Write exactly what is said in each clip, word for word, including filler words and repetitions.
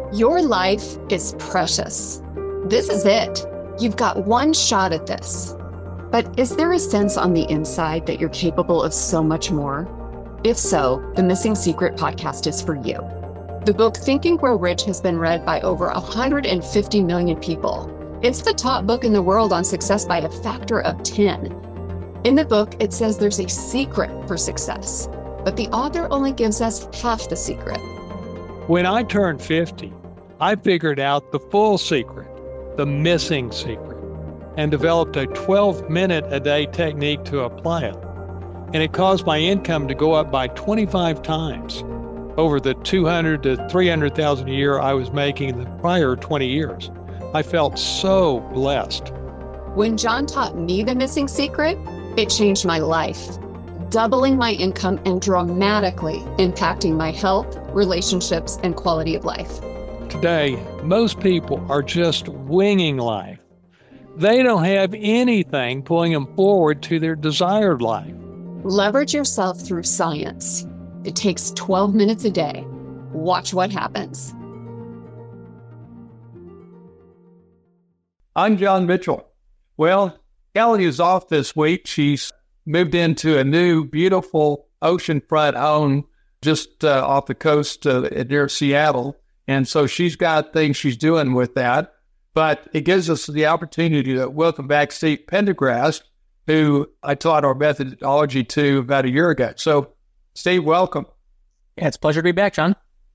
Your life is precious. This is it. You've got one shot at this. But is there a sense on the inside that you're capable of so much more? If so, the Missing Secret podcast is for you. The book Think and Grow Rich has been read by over one hundred fifty million people. It's the top book in the world on success by a factor of ten. In the book, it says there's a secret for success, but the author only gives us half the secret. When I turned fifty, I figured out the full secret, the missing secret, and developed a twelve minute a day technique to apply it. And it caused my income to go up by twenty-five times over the two hundred to three hundred thousand a year I was making in the prior twenty years. I felt so blessed. When John taught me the missing secret, it changed my life, doubling my income and dramatically impacting my health, relationships, and quality of life. Today, most people are just winging life. They don't have anything pulling them forward to their desired life. Leverage yourself through science. It takes twelve minutes a day. Watch what happens. I'm John Mitchell. Well, Kelly is off this week. She's moved into a new, beautiful oceanfront home just uh, off the coast uh, near Seattle. And so she's got things she's doing with that. But it gives us the opportunity to welcome back Steve Pendergrast, who I taught our methodology to about a year ago. So, Steve, welcome. Yeah, it's a pleasure to be back, John.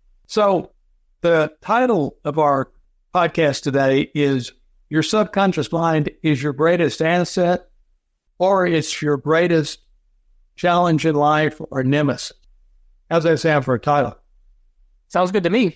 So the title of our podcast today is Your Subconscious Mind is Your Greatest Asset, or It's Your Greatest Challenge in Life or Nemesis. How's that sound for a title? Sounds good to me.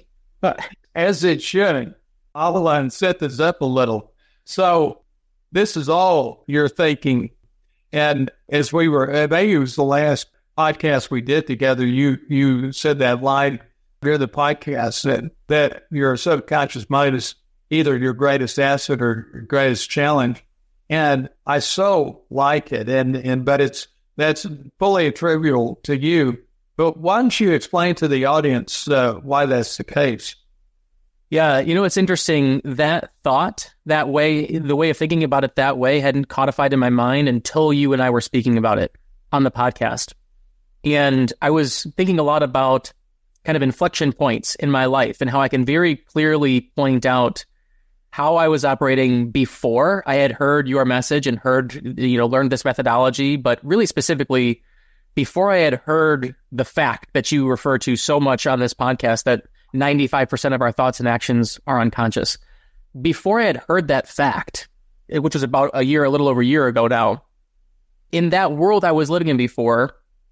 As it should. I'll set this up a little. So this is all you're thinking. And as we were, maybe it was the last podcast we did together, you you said that line near the podcast that, that your subconscious mind is either your greatest asset or your greatest challenge. And I so like it. And, and but it's that's fully attributable to you. But why don't you explain to the audience uh, why that's the case? Yeah, you know, it's interesting. That thought, that way, the way of thinking about it that way hadn't codified in my mind until you and I were speaking about it on the podcast. And I was thinking a lot about kind of inflection points in my life and how I can very clearly point out how I was operating before I had heard your message and heard, you know, learned this methodology, but really specifically before I had heard the fact that you refer to so much on this podcast that ninety-five percent of our thoughts and actions are unconscious. Before I had heard that fact, which was about a year, a little over a year ago now, in that world I was living in before,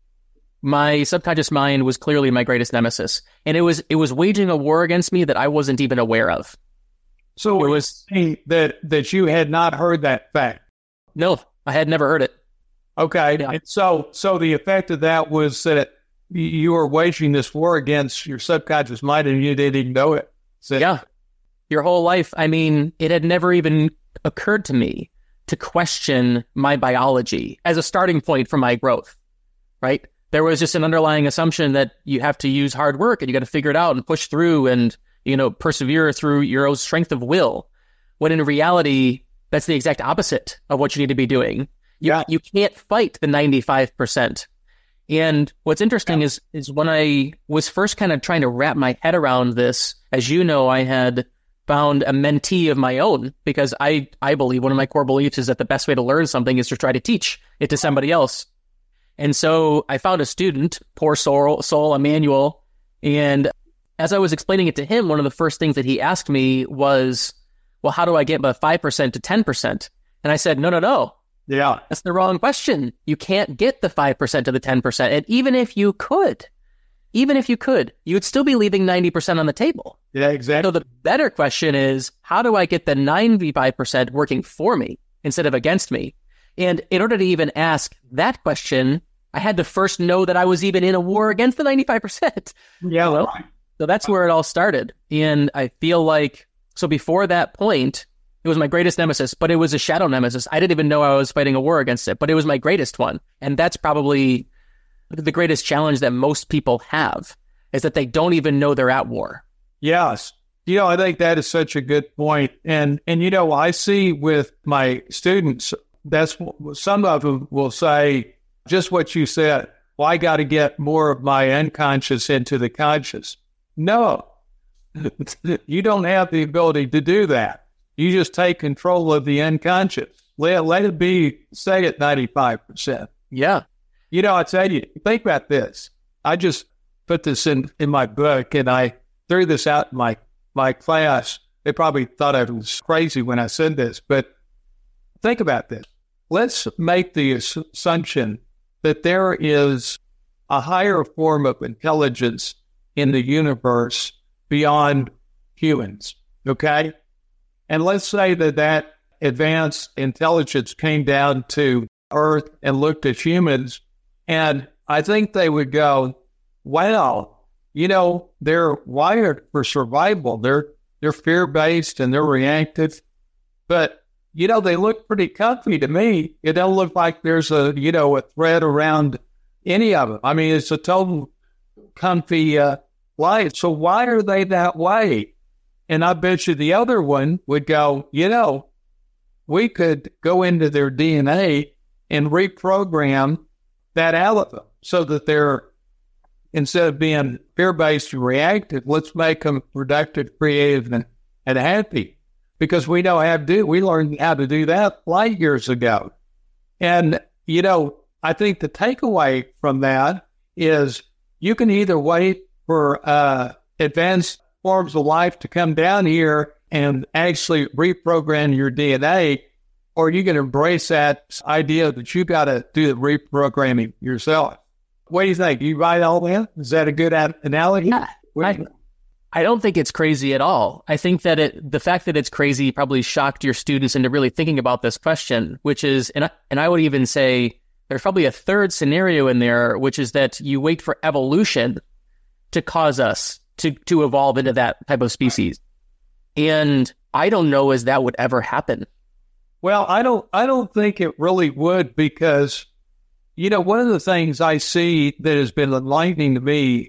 my subconscious mind was clearly my greatest nemesis. And it was it was waging a war against me that I wasn't even aware of. So it was that that you had not heard that fact? No, I had never heard it. Okay. Yeah. And so so the effect of that was that you were waging this war against your subconscious mind and you didn't even know it. So, yeah. Your whole life, I mean, it had never even occurred to me to question my biology as a starting point for my growth, right? There was just an underlying assumption that you have to use hard work and you got to figure it out and push through and, you know, persevere through your own strength of will. When in reality, that's the exact opposite of what you need to be doing. You, yeah. you can't fight the ninety-five percent. And what's interesting yeah. is is when I was first kind of trying to wrap my head around this, as you know, I had found a mentee of my own because I, I believe one of my core beliefs is that the best way to learn something is to try to teach it to somebody else. And so I found a student, poor soul, soul Emmanuel, and as I was explaining it to him, one of the first things that he asked me was, well, how do I get my five percent to ten percent? And I said, no, no, no. Yeah. That's the wrong question. You can't get the five percent to the ten percent. And even if you could, even if you could, you would still be leaving ninety percent on the table. Yeah, exactly. So the better question is, how do I get the ninety-five percent working for me instead of against me? And in order to even ask that question, I had to first know that I was even in a war against the ninety-five percent. Yeah, well, right. So that's where it all started. And I feel like, so before that point, it was my greatest nemesis, but it was a shadow nemesis. I didn't even know I was fighting a war against it, but it was my greatest one. And that's probably the greatest challenge that most people have, is that they don't even know they're at war. Yes. You know, I think that is such a good point. And, and, you know, I see with my students, that's some of them will say just what you said. Well, I got to get more of my unconscious into the conscious. No, you don't have the ability to do that. You just take control of the unconscious. Let, let it be, say at ninety-five percent. Yeah. You know, I tell you, think about this. I just put this in, in my book, and I threw this out in my, my class. They probably thought I was crazy when I said this, but think about this. Let's make the assumption that there is a higher form of intelligence in the universe beyond humans, okay? And let's say that that advanced intelligence came down to Earth and looked at humans, and I think they would go, wow, you know, they're wired for survival. They're they're fear-based and they're reactive, but, you know, they look pretty comfy to me. It don't look like there's a, you know, a threat around any of them. I mean, it's a total comfy uh, life. So why are they that way? And I bet you the other one would go, you know, we could go into their D N A and reprogram that out of them so that they're, instead of being fear-based and reactive, let's make them productive, creative, and, and happy. Because we know how to do, we learned how to do that light years ago. And, you know, I think the takeaway from that is you can either wait for uh, advanced forms of life to come down here and actually reprogram your D N A, or you can embrace that idea that you got to do the reprogramming yourself. What do you think? You buy all that? Is that a good analogy? Yeah, I, I don't think it's crazy at all. I think that it, the fact that it's crazy probably shocked your students into really thinking about this question, which is, and I, and I would even say there's probably a third scenario in there, which is that you wait for evolution to cause us to, to evolve into that type of species. And I don't know as that would ever happen. Well, I don't, I don't think it really would, because, you know, one of the things I see that has been enlightening to me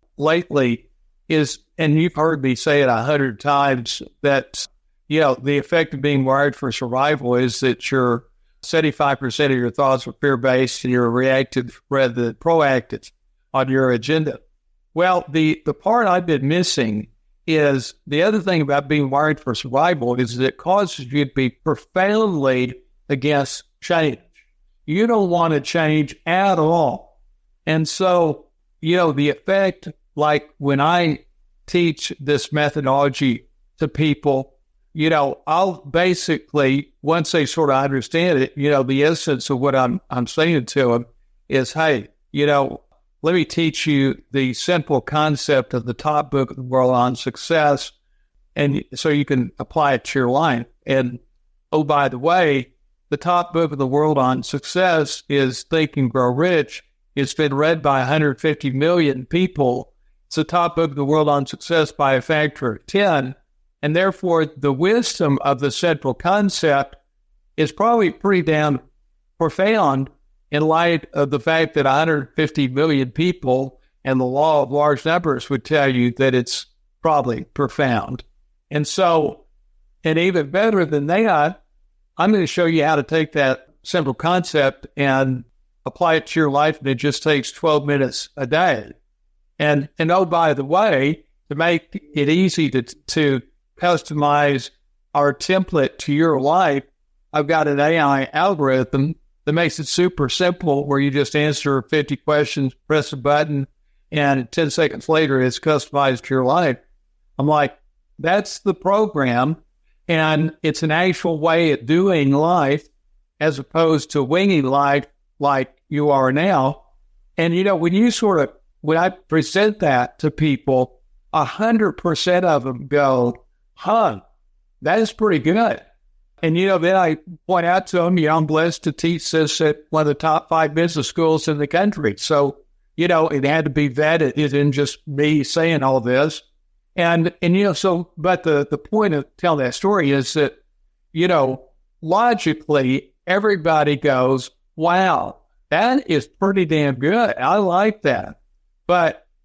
lately is, and you've heard me say it a hundred times, that, you know, the effect of being wired for survival is that you're seventy-five percent of your thoughts are fear-based and you're reactive rather than proactive on your agenda. Well, the, the part I've been missing is the other thing about being wired for survival is that it causes you to be profoundly against change. You don't want to change at all. And so, you know, the effect, like when I teach this methodology to people, you know, I'll basically, once they sort of understand it, you know, the essence of what I'm I'm saying to them is, hey, you know, let me teach you the simple concept of the top book of the world on success, and so you can apply it to your life. And, oh, by the way, the top book of the world on success is Think and Grow Rich. It's been read by one hundred fifty million people. It's the top book of the world on success by a factor of ten. And therefore, the wisdom of the central concept is probably pretty damn profound in light of the fact that one hundred fifty million people and the law of large numbers would tell you that it's probably profound. And so, and even better than that, I'm going to show you how to take that simple concept and apply it to your life, and it just takes twelve minutes a day. And, and oh, by the way, to make it easy to, to customize our template to your life, I've got an A I algorithm that makes it super simple, where you just answer fifty questions, press a button, and ten seconds later, it's customized to your life. I'm like, that's the program, and it's an actual way of doing life as opposed to winging life like you are now. And, you know, when you sort of, when I present that to people, one hundred percent of them go, huh, that is pretty good. And, you know, then I point out to them, you know, I'm blessed to teach this at one of the top five business schools in the country. So, you know, it had to be vetted. It isn't just me saying all this. And, and, you know, so, but the, the point of telling that story is that, you know, logically, everybody goes, wow, that is pretty damn good. I like that. But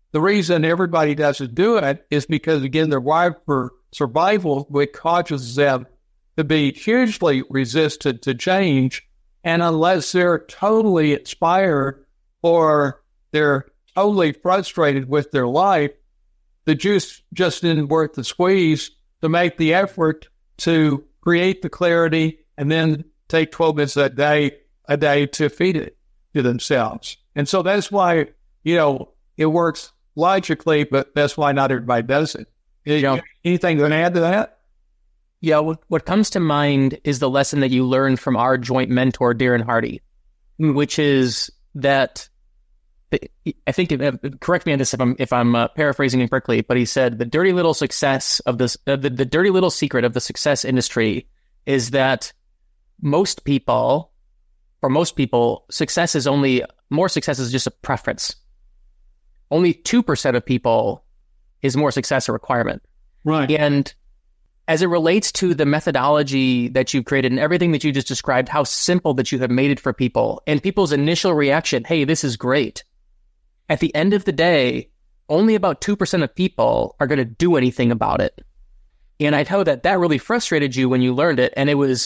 the reason everybody doesn't do it is because, again, they're wired for survival, which causes them to be hugely resistant to change. And unless they're totally inspired or they're totally frustrated with their life, the juice just isn't worth the squeeze to make the effort to create the clarity and then take twelve minutes a day, a day to feed it to themselves. And so that's why, you know, it works logically, but that's why not everybody does it. You know, anything to add to that? Yeah, what, what comes to mind is the lesson that you learned from our joint mentor, Darren Hardy, which is that, I think, correct me on this if I'm, if I'm uh, paraphrasing incorrectly, but he said the dirty little success of this, uh, the, the dirty little secret of the success industry is that most people, for most people, success is only, more success is just a preference. Only two percent of people is more success a requirement. Right. And as it relates to the methodology that you've created and everything that you just described, how simple that you have made it for people and people's initial reaction, hey, this is great. At the end of the day, only about two percent of people are going to do anything about it. And I know that that really frustrated you when you learned it. And it was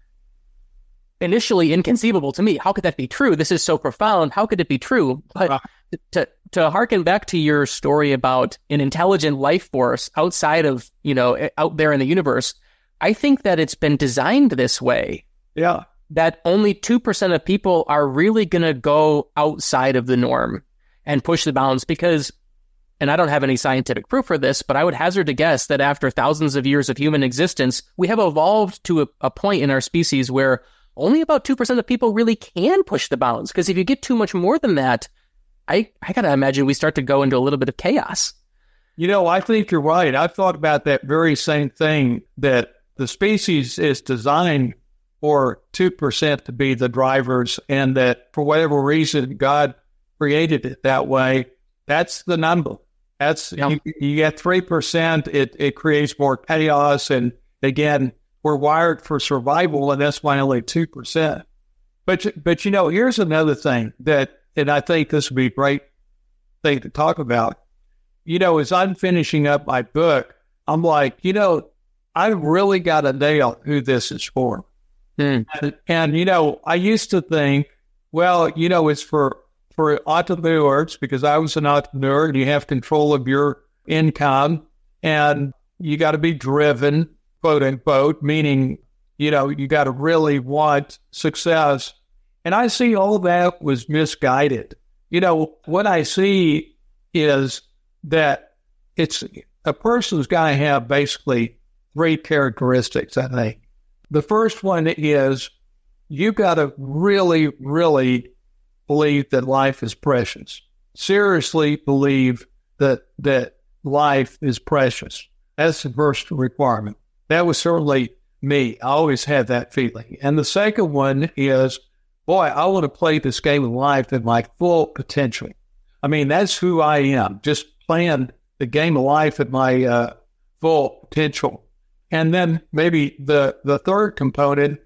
initially inconceivable to me. How could that be true? This is so profound. How could it be true? But wow. to to harken back to your story about an intelligent life force outside of, you know, out there in the universe, I think that it's been designed this way. Yeah. That only two percent of people are really going to go outside of the norm and push the bounds because, and I don't have any scientific proof for this, but I would hazard to guess that after thousands of years of human existence, we have evolved to a, a point in our species where only about two percent of people really can push the bounds. Because if you get too much more than that, I, I got to imagine we start to go into a little bit of chaos. You know, I think you're right. I've thought about that very same thing, that the species is designed for two percent to be the drivers, and that for whatever reason, God created it that way. That's the number. That's, yep. you, you get three percent, it, it creates more chaos. And again, we're wired for survival, and that's why only two percent. But, but you know, here's another thing that, and I think this would be a great thing to talk about. You know, as I'm finishing up my book, I'm like, you know, I've really got to nail who this is for. Mm. And, and, you know, I used to think, well, you know, it's for, for entrepreneurs, because I was an entrepreneur and you have control of your income and you got to be driven, quote unquote, meaning, you know, you got to really want success. And I see all that was misguided. You know, what I see is that it's a person's got to have basically three characteristics, I think. The first one is you got to really, really believe that life is precious. Seriously believe that that life is precious. That's the first requirement. That was certainly me. I always had that feeling. And the second one is, boy, I want to play this game of life at my full potential. I mean, that's who I am, just playing the game of life at my uh, full potential. And then maybe the, the third component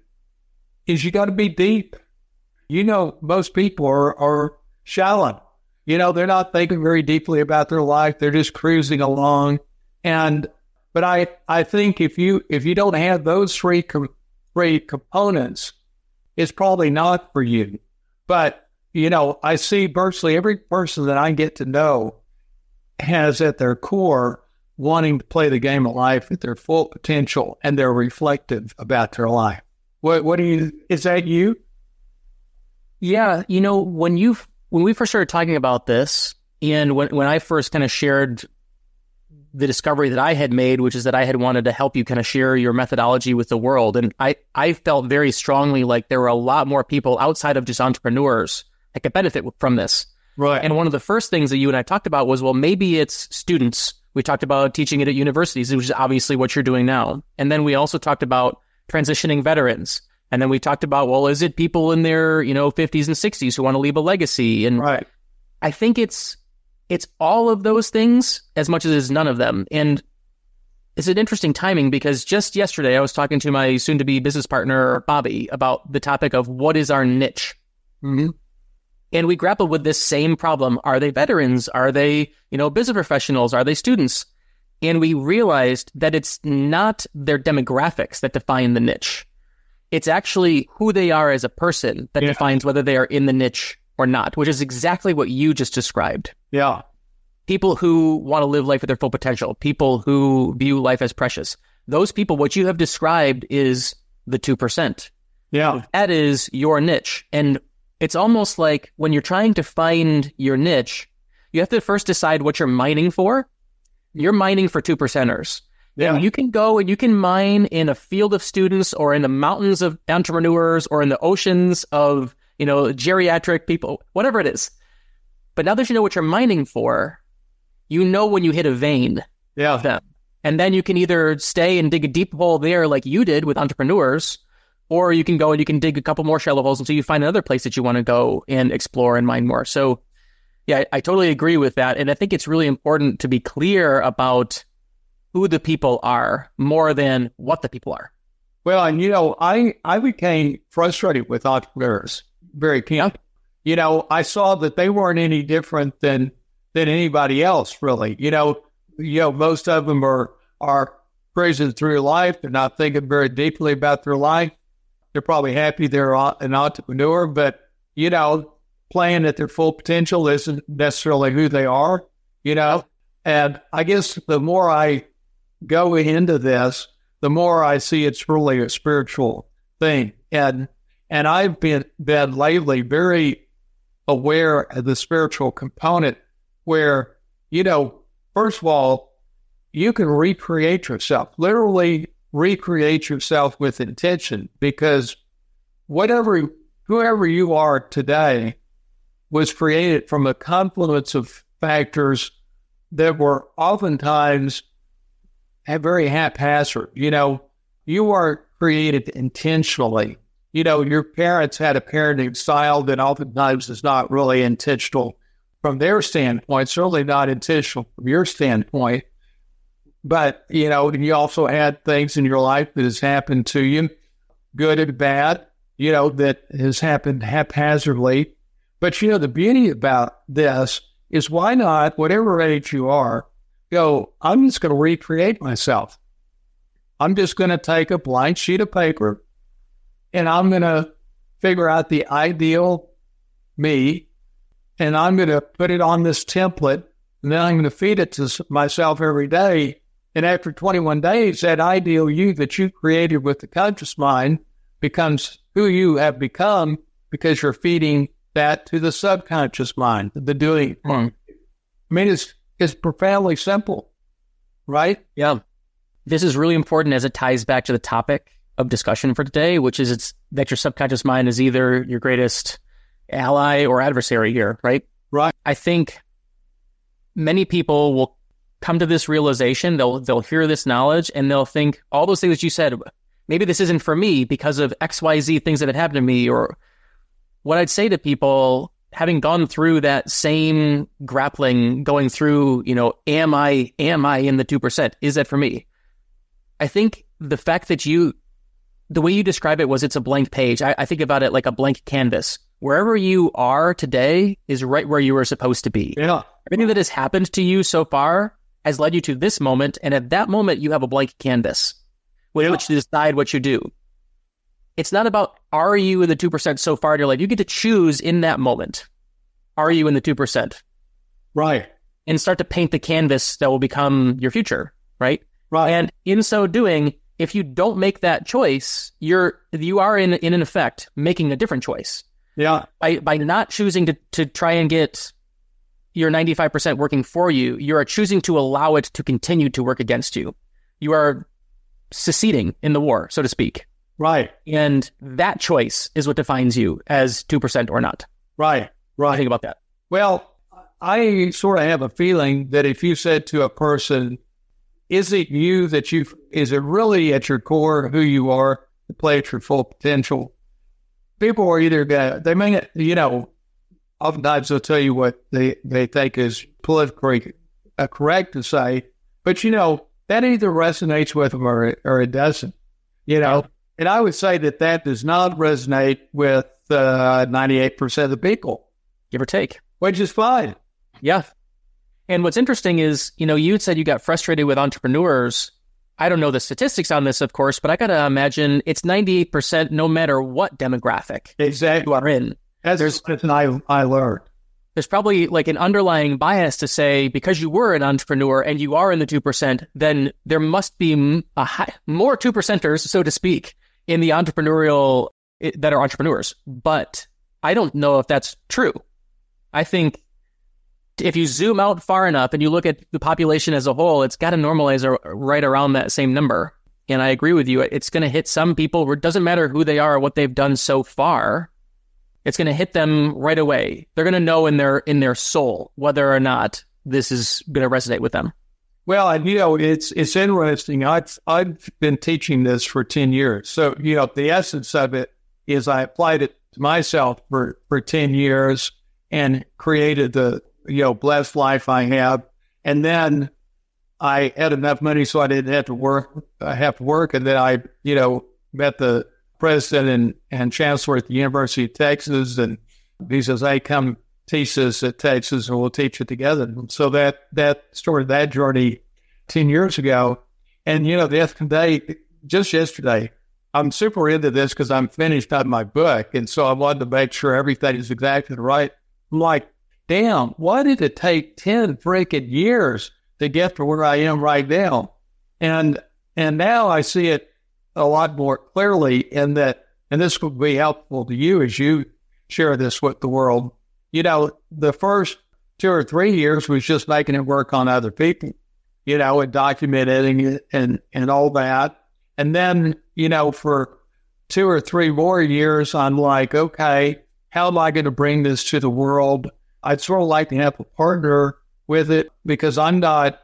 is you got to be deep. You know, most people are, are shallow. You know, they're not thinking very deeply about their life. They're just cruising along. And, but I, I think if you, if you don't have those three, com- three components, it's probably not for you. But, you know, I see virtually every person that I get to know has at their core wanting to play the game of life at their full potential, and they're reflective about their life. What, what do you, is that you? Yeah, you know, when you when we first started talking about this, and when when I first kind of shared the discovery that I had made, which is that I had wanted to help you kind of share your methodology with the world, and I, I felt very strongly like there were a lot more people outside of just entrepreneurs that could benefit from this. Right. And one of the first things that you and I talked about was, well, maybe it's students. We talked about teaching it at universities, which is obviously what you're doing now. And then we also talked about transitioning veterans. And then we talked about, well, is it people in their, you know, fifties and sixties who want to leave a legacy? And right. I think it's it's all of those things as much as it's none of them. And it's an interesting timing because just yesterday I was talking to my soon-to-be business partner, Bobby, about the topic of what is our niche? Mm-hmm. And we grapple with this same problem. Are they veterans? Are they, you know, business professionals? Are they students? And we realized that it's not their demographics that define the niche. It's actually who they are as a person that yeah. defines whether they are in the niche or not, which is exactly what you just described. Yeah. People who want to live life at their full potential, people who view life as precious. Those people, what you have described is the two percent. Yeah. That is your niche. And it's almost like when you're trying to find your niche, you have to first decide what you're mining for. You're mining for two percenters. Yeah. And you can go and you can mine in a field of students or in the mountains of entrepreneurs or in the oceans of, you know, geriatric people, whatever it is. But now that you know what you're mining for, you know when you hit a vein yeah. of them. And then you can either stay and dig a deep hole there like you did with entrepreneurs, or you can go and you can dig a couple more shallow holes until you find another place that you want to go and explore and mine more. So yeah, I, I totally agree with that. And I think it's really important to be clear about who the people are more than what the people are. Well, and you know, I, I became frustrated with entrepreneurs very keen. Yeah. You know, I saw that they weren't any different than than anybody else, really. You know, you know, most of them are are cruising through life. They're not thinking very deeply about their life. They're probably happy they're an entrepreneur, but, you know, playing at their full potential isn't necessarily who they are, you know. And I guess the more I go into this, the more I see it's really a spiritual thing. And and I've been, been lately very aware of the spiritual component where, you know, first of all, you can recreate yourself, literally recreate yourself with intention, because whatever, whoever you are today was created from a confluence of factors that were oftentimes very haphazard. You know, you are created intentionally. You know, your parents had a parenting style that oftentimes is not really intentional from their standpoint, certainly not intentional from your standpoint. But, you know, you also had things in your life that has happened to you, good and bad, you know, that has happened haphazardly. But, you know, the beauty about this is why not, whatever age you are, go, I'm just going to recreate myself. I'm just going to take a blank sheet of paper and I'm going to figure out the ideal me, and I'm going to put it on this template, and then I'm going to feed it to myself every day. And after twenty-one days, that ideal you that you created with the conscious mind becomes who you have become because you're feeding that to the subconscious mind, the doing. I mean, it's, it's profoundly simple, right? Yeah. This is really important as it ties back to the topic of discussion for today, which is it's that your subconscious mind is either your greatest ally or adversary here, right? Right. I think many people will come to this realization, they'll they'll hear this knowledge, and they'll think all those things that you said, maybe this isn't for me because of X Y Z things that had happened to me. Or what I'd say to people, having gone through that same grappling, going through, you know, am I am I in the two percent? Is that for me? I think the fact that you, the way you describe it was it's a blank page. I, I think about it like a blank canvas. Wherever you are today is right where you were supposed to be. Yeah. Everything that has happened to you so far has led you to this moment, and at that moment, you have a blank canvas with yeah. which to decide what you do. It's not about, are you in the two percent so far in your life? You get to choose in that moment. Are you in the two percent? Right. And start to paint the canvas that will become your future, right? Right. And in so doing, if you don't make that choice, you're you are in in an effect making a different choice. Yeah. By by not choosing to to try and get your ninety-five percent working for you, you are choosing to allow it to continue to work against you. You are seceding in the war, so to speak. Right. And that choice is what defines you as two percent or not. Right. Right. What do you think about that? Well, I sort of have a feeling that if you said to a person, is it you that you, is it really at your core who you are to play at your full potential? People are either going to, they may, you know, oftentimes they'll tell you what they, they think is politically uh, correct to say, but, you know, that either resonates with them or, or it doesn't, you know. And I would say that that does not resonate with uh, ninety-eight percent of the people, give or take. Which is fine. Yeah. And what's interesting is, you know, you said you got frustrated with entrepreneurs. I don't know the statistics on this, of course, but I got to imagine it's ninety-eight percent no matter what demographic exactly. you are in. That's there's, something I, I learned. There's probably like an underlying bias to say, because you were an entrepreneur and you are in the two percent, then there must be a high, more two percenters, so to speak, in the entrepreneurial that are entrepreneurs. But I don't know if that's true. I think if you zoom out far enough and you look at the population as a whole, it's got to normalize right around that same number. And I agree with you. It's going to hit some people. It doesn't matter who they are or what they've done so far. It's going to hit them right away. They're going to know in their in their soul whether or not this is going to resonate with them. Well, and you know, it's it's interesting. I've I've been teaching this for ten years. So, you know, the essence of it is I applied it to myself for, for ten years and created the, you know, blessed life I have. And then I had enough money so I didn't have to work, I have to work. And then I, you know, met the president and, and chancellor at the University of Texas. And he says, hey, come teach this at Texas and we'll teach it together. And so that, that started that journey ten years ago. And, you know, the other day, just yesterday, I'm super into this because I'm finished on my book. And so I wanted to make sure everything is exactly right. I'm like, damn, why did it take ten freaking years to get to where I am right now? And, and now I see it a lot more clearly in that, and this would be helpful to you as you share this with the world. You know, the first two or three years was just making it work on other people, you know, and documenting it and, and all that. And then, you know, for two or three more years, I'm like, okay, how am I going to bring this to the world? I'd sort of like to have a partner with it because I'm not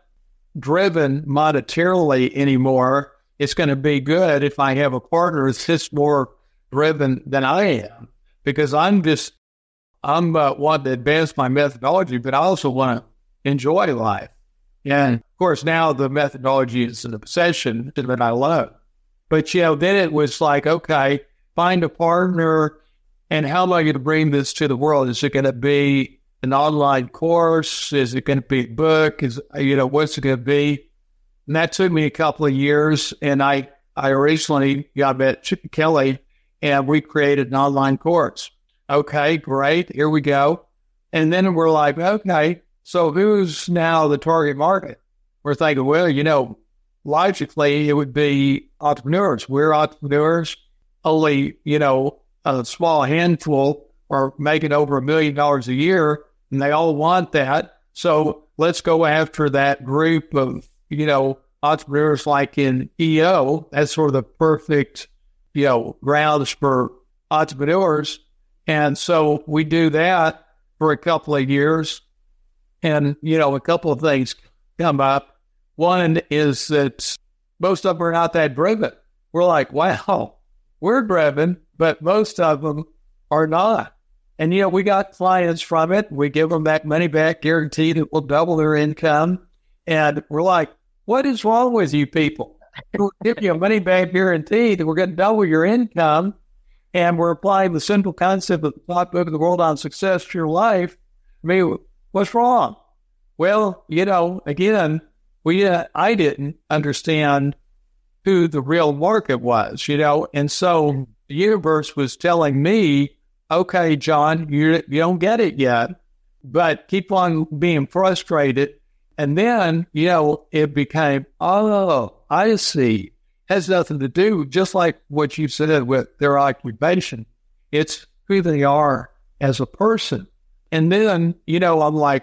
driven monetarily anymore. It's going to be good if I have a partner that's just more driven than I am because I'm just, I'm uh, wanting to advance my methodology, but I also want to enjoy life. And of course, now the methodology is an obsession that I love. But, you know, then it was like, okay, find a partner, and how am I going to bring this to the world? Is it going to be an online course? Is it going to be a book? Is, you know, what's it going to be? And that took me a couple of years, and I, I recently got met Chip Kelly, and we created an online course. Okay, great, here we go. And then we're like, okay, so who's now the target market? We're thinking, well, you know, logically, it would be entrepreneurs. We're entrepreneurs. Only, you know, a small handful are making over a million dollars a year, and they all want that. So let's go after that group of, you know, entrepreneurs like in E O. That's sort of the perfect, you know, grounds for entrepreneurs. And so we do that for a couple of years. And, you know, a couple of things come up. One is that most of them are not that driven. We're like, wow, we're driven, but most of them are not. And, you know, we got clients from it. We give them that money back guarantee that will double their income. And we're like, what is wrong with you people? We'll give you a money back guarantee that we're going to double your income. And we're applying the simple concept of the top book of the world on success to your life. I mean, what's wrong? Well, you know, again, we uh, I didn't understand who the real market was, you know, and so the universe was telling me, okay, John, you you don't get it yet, but keep on being frustrated. And then, you know, it became, oh, I see. Has nothing to do, just like what you said with their occupation. It's who they are as a person. And then, you know, I'm like,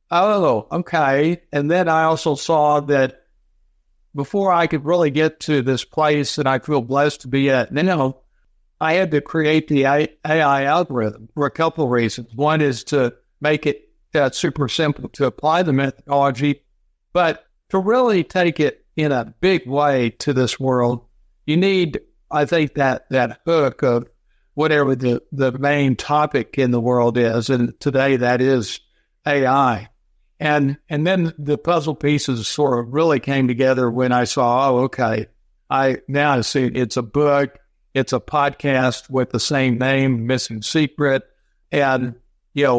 oh, okay. And then I also saw that before I could really get to this place that I feel blessed to be at now, I had to create the A I algorithm for a couple of reasons. One is to make it uh, super simple to apply the methodology, but to really take it in a big way to this world, you need, I think, that, that hook of whatever the, the main topic in the world is. And today that is A I. And and then the puzzle pieces sort of really came together when I saw, oh, okay, I now I see it's a book, it's a podcast with the same name, Missing Secret. And, you know,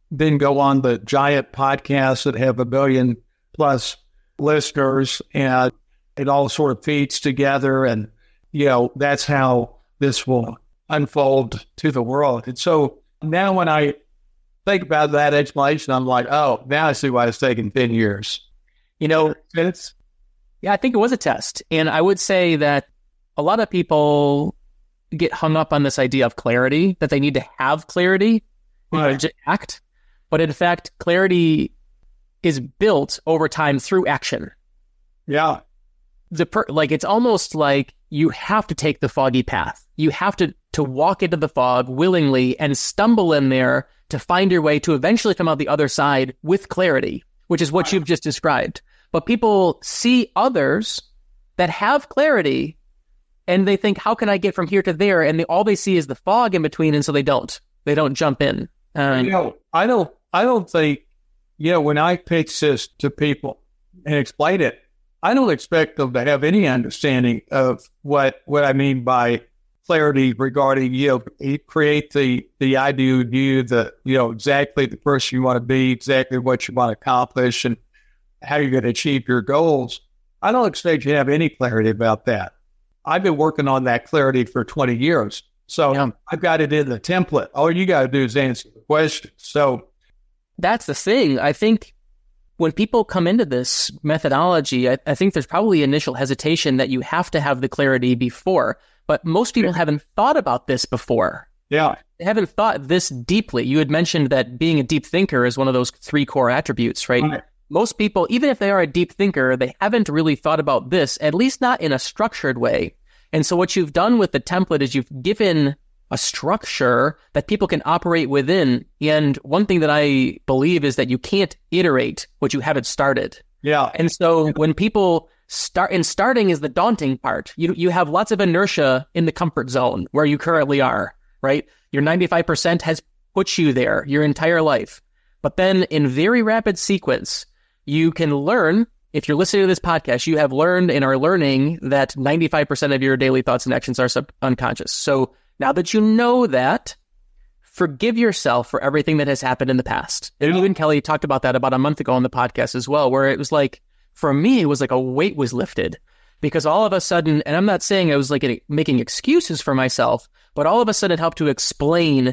then go on the giant podcasts that have a billion plus listeners, and it all sort of feeds together. And, you know, that's how this will unfold to the world. And so now when I think about that explanation, I'm like, oh, now I see why it's taken ten years. You know, It's, yeah, I think it was a test. And I would say that a lot of people get hung up on this idea of clarity, that they need to have clarity in order to act. But in fact, clarity is built over time through action. yeah, The per- like it's almost like you have to take the foggy path. You have to to walk into the fog willingly and stumble in there to find your way to eventually come out the other side with clarity, which is what you've just described. But people see others that have clarity and they think, how can I get from here to there? And they, all they see is the fog in between, and so they don't. They don't jump in. Um, you know, I don't, I don't think, you know, when I pitch this to people and explain it, I don't expect them to have any understanding of what, what I mean by clarity regarding, you know, you create the, the ideal you, the, you know, exactly the person you want to be, exactly what you want to accomplish, and how you're going to achieve your goals. I don't expect you to have any clarity about that. I've been working on that clarity for twenty years. So Yeah. I've got it in the template. All you got to do is answer the question. So That's the thing. I think when people come into this methodology, I, I think there's probably initial hesitation that you have to have the clarity before. But most people haven't thought about this before. yeah, They haven't thought this deeply. You had mentioned that being a deep thinker is one of those three core attributes, right? Right. Most people, even if they are a deep thinker, they haven't really thought about this, at least not in a structured way. And so what you've done with the template is you've given a structure that people can operate within. And one thing that I believe is that you can't iterate what you haven't started. yeah, And so when people start, and starting is the daunting part. You you have lots of inertia in the comfort zone where you currently are, right? Your ninety-five percent has put you there your entire life. But then in very rapid sequence, you can learn. If you're listening to this podcast, you have learned and are learning that ninety-five percent of your daily thoughts and actions are sub- unconscious. So now that you know that, forgive yourself for everything that has happened in the past. And even Kelly talked about that about a month ago on the podcast as well, where it was like, for me, it was like a weight was lifted, because all of a sudden, and I'm not saying I was like making excuses for myself, but all of a sudden it helped to explain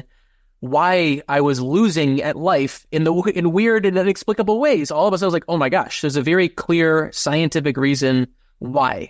why I was losing at life in the in weird and inexplicable ways. All of a sudden I was like, oh my gosh, there's a very clear scientific reason why.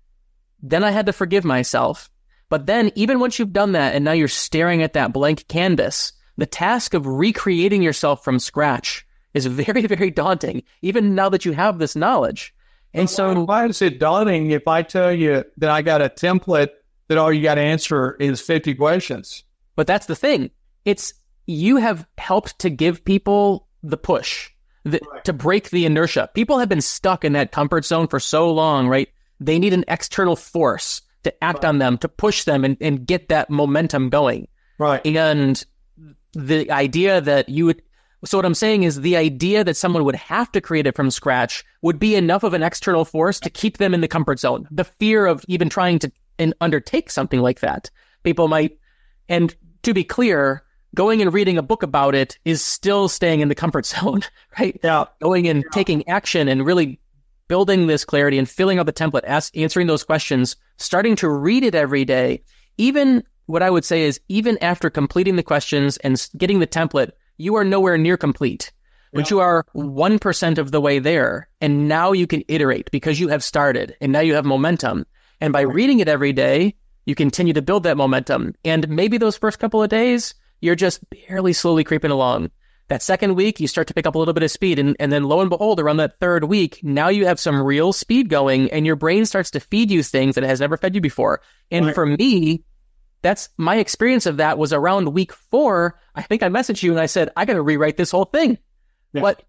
Then I had to forgive myself. But then even once you've done that and now you're staring at that blank canvas, the task of recreating yourself from scratch is very, very daunting, even now that you have this knowledge. And so why is it daunting if I tell you that I got a template that all you got to answer is fifty questions? But that's the thing. It's you have helped to give people the push, the, Right. to break the inertia. People have been stuck in that comfort zone for so long, right? They need an external force to act on them, to push them and, and get that momentum going. Right. And the idea that you would, so what I'm saying is the idea that someone would have to create it from scratch would be enough of an external force to keep them in the comfort zone. The fear of even trying to and undertake something like that. People might, and to be clear, going and reading a book about it is still staying in the comfort zone, right? Yeah. Going and taking action and really building this clarity and filling out the template, ask, answering those questions, starting to read it every day. Even what I would say is even after completing the questions and s- getting the template, you are nowhere near complete, but Yeah. you are one percent of the way there. And now you can iterate because you have started and now you have momentum. And by reading it every day, you continue to build that momentum. And maybe those first couple of days, you're just barely slowly creeping along. That second week, you start to pick up a little bit of speed. And, and then lo and behold, around that third week, now you have some real speed going and your brain starts to feed you things that it has never fed you before. And Right. for me, that's my experience of that was around week four. I think I messaged you and I said, I got to rewrite this whole thing. Yeah. What?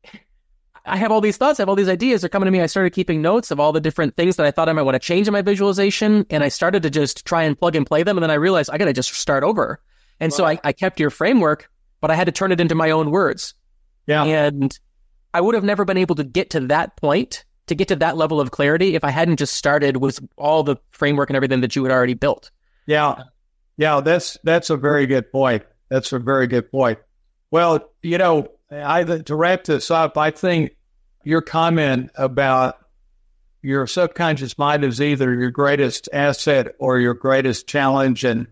I have all these thoughts, I have all these ideas. They're coming to me. I started keeping notes of all the different things that I thought I might want to change in my visualization. And I started to just try and plug and play them. And then I realized I got to just start over. And so I, I kept your framework, but I had to turn it into my own words. Yeah. And I would have never been able to get to that point, to get to that level of clarity if I hadn't just started with all the framework and everything that you had already built. Yeah. Yeah. That's, that's a very good point. That's a very good point. Well, you know, I, to wrap this up, I think your comment about your subconscious mind is either your greatest asset or your greatest challenge and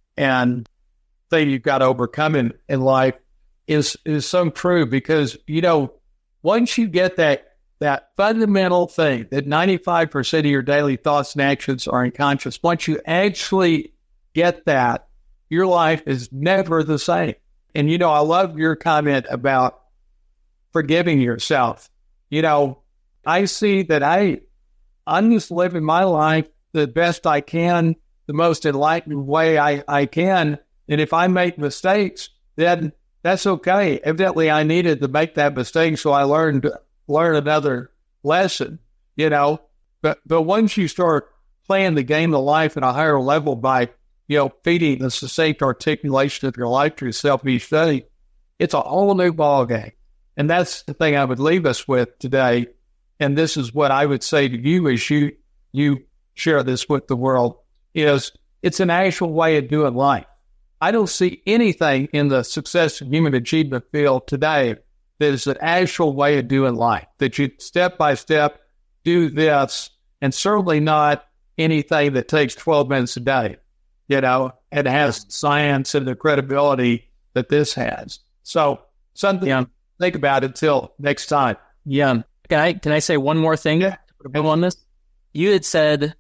and thing you've got to overcome in, in life is is so true, because, you know, once you get that that fundamental thing that ninety-five percent of your daily thoughts and actions are unconscious, once you actually get that, your life is never the same. And, you know, I love your comment about forgiving yourself. You know, I see that I, I'm just living my life the best I can, the most enlightened way I, I can. And if I make mistakes, then that's okay. Evidently, I needed to make that mistake, so I learned learn another lesson, you know. But but once you start playing the game of life at a higher level by, you know, feeding the succinct articulation of your life to yourself each day, it's a whole new ball game. And that's the thing I would leave us with today. And this is what I would say to you as you you share this with the world, is it's an actual way of doing life. I don't see anything in the success and human achievement field today that is an actual way of doing life, that you step by step do this, and certainly not anything that takes twelve minutes a day, you know, and has science and the credibility that this has. So something yeah. to think about until next time. Yeah. Can I, can I say one more thing yeah. to put a bow on this? You had said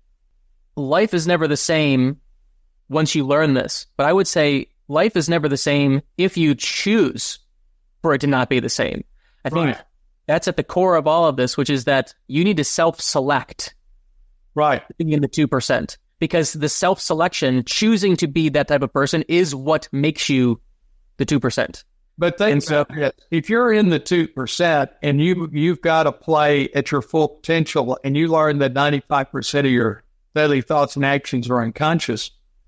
life is never the same once you learn this, but I would say life is never the same if you choose for it to not be the same. I think right. that's at the core of all of this, which is that you need to self-select. Right. In the two percent. Because the self-selection, choosing to be that type of person, is what makes you the two percent. But think so, about it. If you're in the two percent and you, you've got to play at your full potential, and you learn that ninety-five percent of your daily thoughts and actions are unconscious,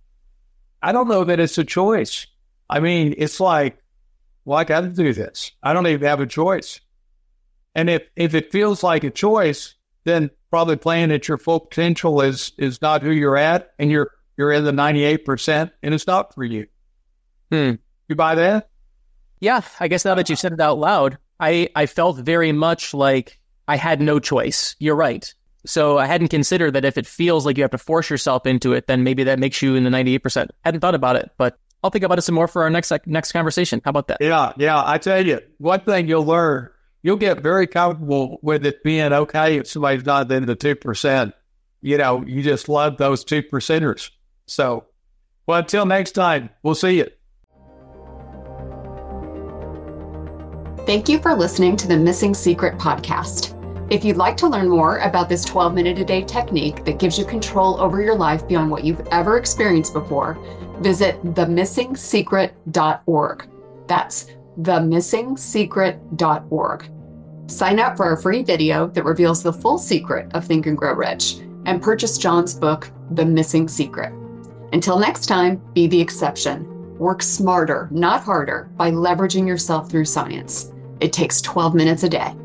I don't know that it's a choice. I mean, it's like, well, I got to do this. I don't even have a choice. And if, if it feels like a choice, then probably playing at your full potential is is not who you're at, and you're you're in the ninety-eight percent, and it's not for you. Hmm. You buy that? Yeah, I guess now that you said it out loud, I, I felt very much like I had no choice. You're right. So I hadn't considered that if it feels like you have to force yourself into it, then maybe that makes you in the ninety-eight percent. Hadn't thought about it, but I'll think about it some more for our next next conversation. How about that? Yeah, yeah. I tell you, one thing you'll learn, you'll get very comfortable with it being okay if somebody's not in the two percent. You know, you just love those two percenters. So, well, until next time, we'll see you. Thank you for listening to the Missing Secret podcast. If you'd like to learn more about this twelve minute a day technique that gives you control over your life beyond what you've ever experienced before, visit the missing secret dot org. That's the missing secret dot org. Sign up for a free video that reveals the full secret of Think and Grow Rich, and purchase John's book, The Missing Secret. Until next time, be the exception. Work smarter, not harder, by leveraging yourself through science. It takes twelve minutes a day.